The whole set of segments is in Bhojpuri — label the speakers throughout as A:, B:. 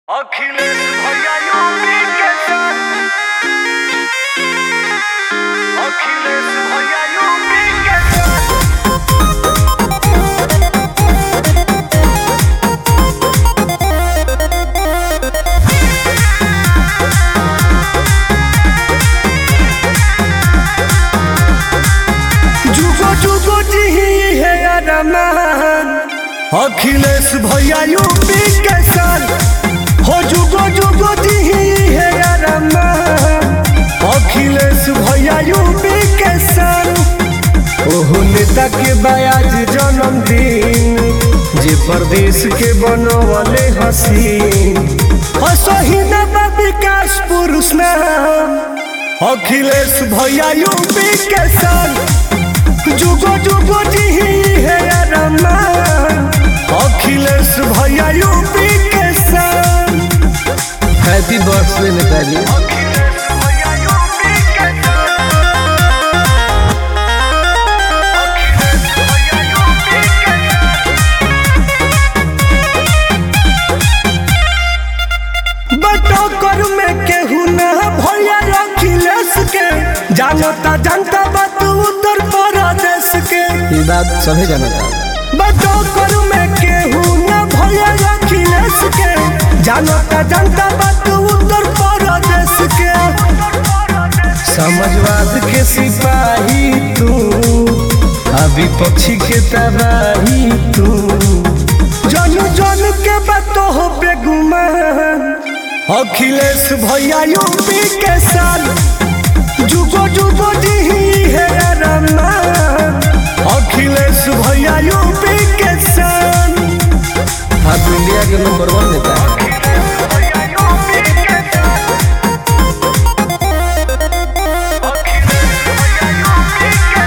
A: अखिलेश भैया यूपी के सन। अखिलेश भैया यूपी के सन। जुगो जुगो जी है अरमान, अखिलेश भैया यूपी के सन। हो जुगो जुगो जी है अरमान, अखिलेश भैया यूपी के सन। ओहो नेता के बयाज जन्मदिन, जे प्रदेश के बनवले हसीन। शहीद विकास पुरुष नाम, अखिलेश भैया यूपी के सन। जुगो जुगो जी है अरमान, अखिलेश भैया यूपी के सन।
B: हैप्पी बर्थडे नेताजी।
A: अखिलेश भैया यूपी के सन। अखिलेश भैया यूपी के सन। बटोकर में केहू ना भैया अखिलेश के, जानता जनता बात उत्तर प्रदेश के।
B: ये बात सभी जानता।
A: बटोकर में केहू ना भैया अखिलेश के, जानता जनता बात उत्तर प्रदेश के। समाजवाद के सिपाही तू, अभी पक्षी के तबाही तू। जन जन के बातों हो बेगुमान, अखिलेश भैया यूपी के सन। जुगो जुगो जी है अरमान, अखिलेश भैया यूपी के सन।
B: आप इंडिया के नंबर 1 नेता है।
A: अखिलेश भैया यूपी के सन। अखिलेश भैया यूपी के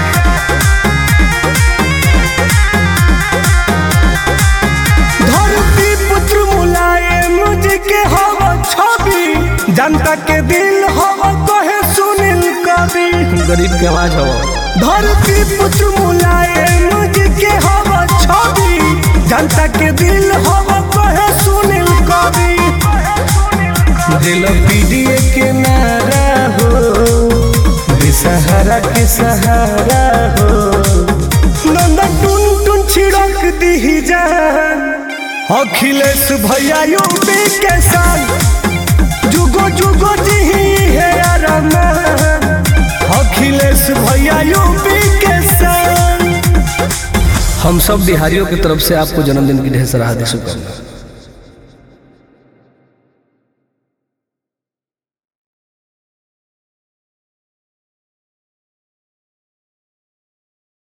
A: सन। धरती पुत्र मुलायम जी के हवा छवि, जनता के दिल हवा कहे सुनील कवि।
B: गरीब के आवाज हो।
A: धरती पुत्र मुलायम जी के हवा छवि, जनता के दिल हवा कहे सुनील कवि। दिल पीडीए के नारा हो, बेसहारा के सहारा हो। नंदा टुन टुन छिड़क दी जान, अखिलेश भैया यूपी के सन। जुगो जुगो जी है अरमान, अखिलेश भैया यूपी के सन।
B: हम सब बिहारियों की तरफ से आपको जन्मदिन की ढेर सारी हार्दिक शुभकामनाएं।